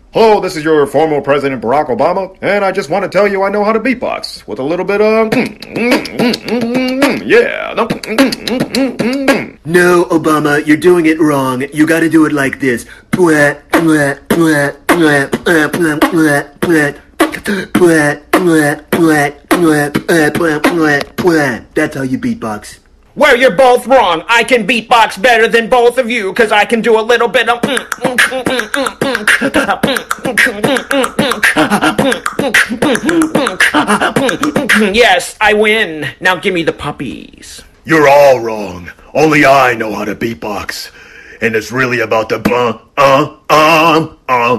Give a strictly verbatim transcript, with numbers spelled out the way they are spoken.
Hello, this is your former President Barack Obama, and I just want to tell you I know how to beatbox with a little bit of yeah. No, Obama, you're doing it wrong. You gotta do it like this. That's how you beatbox. Well, you're both wrong. I can beatbox better than both of you, because I can do a little bit of... Yes, I win. Now give me the puppies. You're all wrong. Only I know how to beatbox. And it's really about the... Uh, uh, uh, uh.